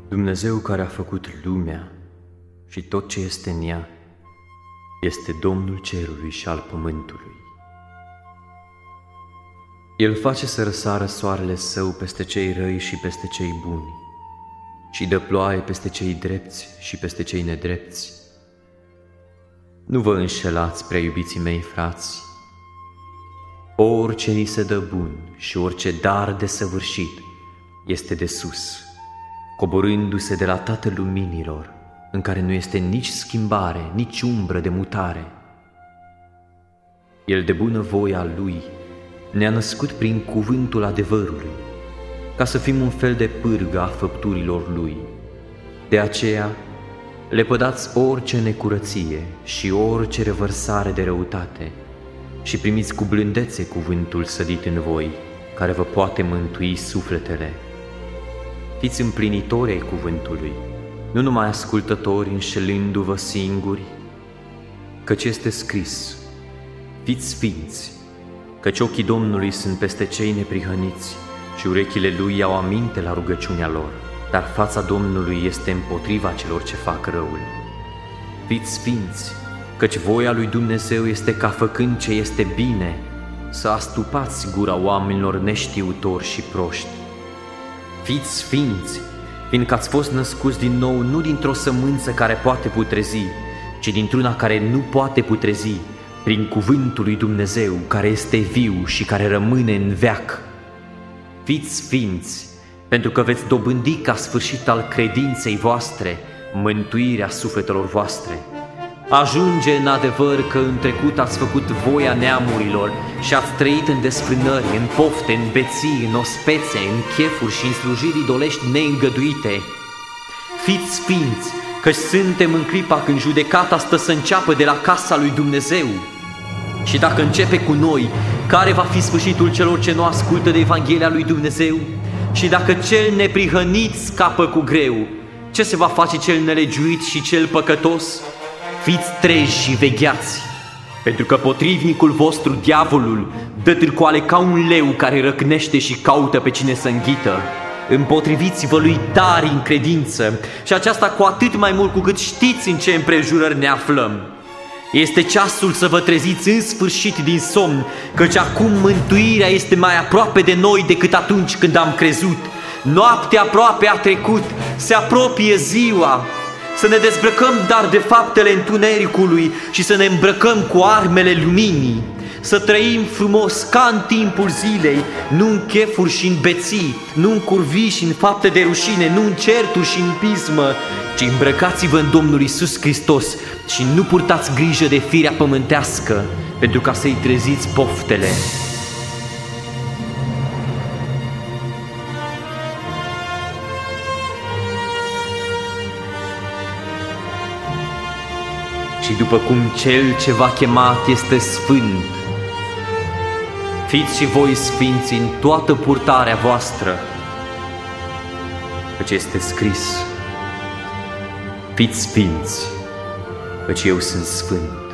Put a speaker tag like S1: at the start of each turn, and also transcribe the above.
S1: Dumnezeu care a făcut lumea și tot ce este în ea este Domnul cerului și al pământului. El face să răsară soarele său peste cei răi și peste cei buni și dă ploaie peste cei drepți și peste cei nedrepți. Nu vă înșelați, prea iubiții mei frați, orice ni se dă bun și orice dar desăvârșit este de sus, coborându-se de la Tatăl Luminilor, în care nu este nici schimbare, nici umbră de mutare. El de bună voia Lui ne-a născut prin cuvântul adevărului, ca să fim un fel de pârgă a făpturilor Lui. De aceea, lepădați orice necurăție și orice revărsare de răutate și primiți cu blândețe cuvântul sădit în voi, care vă poate mântui sufletele. Fiți împlinitori ai cuvântului, nu numai ascultători înșelându-vă singuri, căci este scris: fiți sfinți, căci ochii Domnului sunt peste cei neprihăniți și urechile Lui iau aminte la rugăciunea lor, dar fața Domnului este împotriva celor ce fac răul. Fiți sfinți, căci voia lui Dumnezeu este ca, făcând ce este bine, să astupați gura oamenilor neștiutori și proști. Fiți sfinți, fiindcă ați fost născuți din nou nu dintr-o sămânță care poate putrezi, ci dintr-una care nu poate putrezi, prin cuvântul lui Dumnezeu, care este viu și care rămâne în veac. Fiți sfinți, pentru că veți dobândi ca sfârșit al credinței voastre mântuirea sufletelor voastre. Ajunge în adevăr că în trecut ați făcut voia neamurilor și ați trăit în desfrânări, în pofte, în beții, în ospețe, în chefuri și în slujiri idolești neîngăduite. Fiți sfinți, căci suntem în clipa când judecata stă să înceapă de la casa lui Dumnezeu. Și dacă începe cu noi, care va fi sfârșitul celor ce nu ascultă de Evanghelia lui Dumnezeu? Și dacă cel neprihănit scapă cu greu, ce se va face cel nelegiuit și cel păcătos? Fiți treji și vegheați, pentru că potrivnicul vostru, diavolul, dă târcoale ca un leu care răcnește și caută pe cine să înghită. Împotriviți-vă lui tari în credință, și aceasta cu atât mai mult cu cât știți în ce împrejurări ne aflăm. Este ceasul să vă treziți în sfârșit din somn, căci acum mântuirea este mai aproape de noi decât atunci când am crezut. Noaptea aproape a trecut, se apropie ziua. Să ne dezbrăcăm dar de faptele întunericului și să ne îmbrăcăm cu armele luminii. Să trăim frumos ca în timpul zilei, nu în chefuri și în beții, nu în curvii și în fapte de rușine, nu în certuri și în pismă, ci îmbrăcați-vă în Domnul Iisus Hristos și nu purtați grijă de firea pământească, pentru ca să-i treziți poftele. Și după cum Cel ce v-a chemat este sfânt, fiți și voi sfinți în toată purtarea voastră, căci este scris: fiți sfinți, căci eu sunt sfânt.